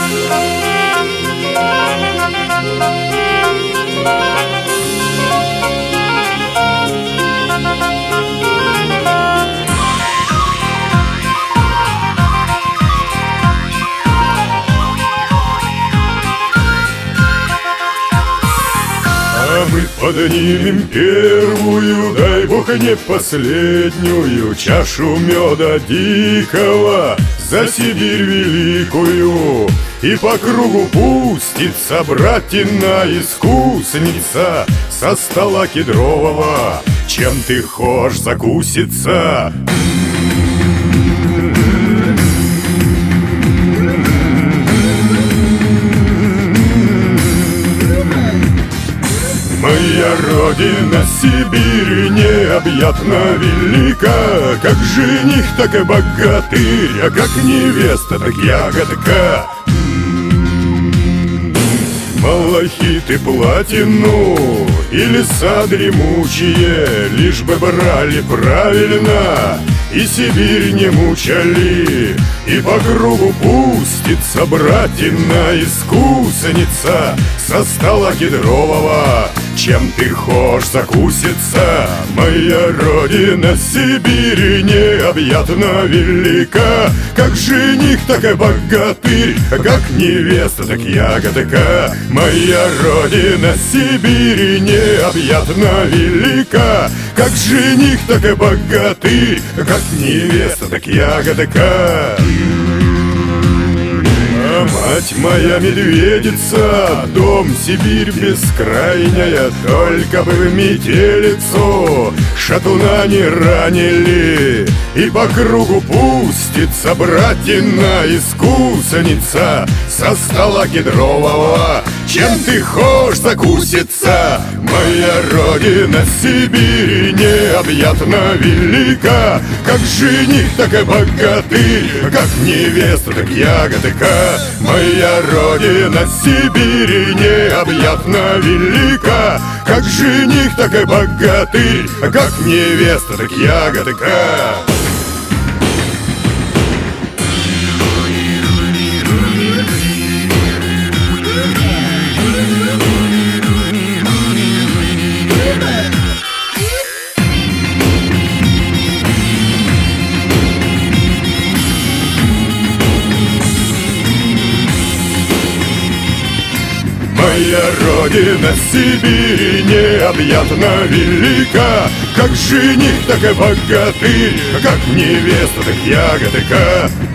Мы поднимем первую, дай бог не последнюю, чашу меда дикого за Сибирь великую. И по кругу пустится братина искусница со стола кедрового. Чем ты хошь закуситься? Моя родина Сибирь необъятно велика, как жених, так и богатырь, а как невеста, так ягодка. Малахит и платину и леса дремучие, лишь бы брали правильно и Сибирь не мучали. И по кругу пустится братина искусница со стола кедрового. Чем ты хошь закуситься? Моя родина Сибирь необъятно велика, как жених, так и богатырь, как невеста, так ягодка. Моя родина Сибирь необъятно велика, как жених, так и богатырь, как невеста, так ягодка. Мать моя медведица, дом Сибирь бескрайняя, только бы в метелицу шатуна не ранили. И по кругу пустится братина искусница со стола кедрового. Чем ты хошь закуситься? Моя родина Сибирь необъятно велика, как жених, так и богатырь, как невеста, так ягодка. Моя родина Сибирь необъятно велика, как жених, так и богатырь, как невеста, так ягодка. Моя родина Сибирь необъятно велика, как жених, так и богатырь, как невеста, так ягодка.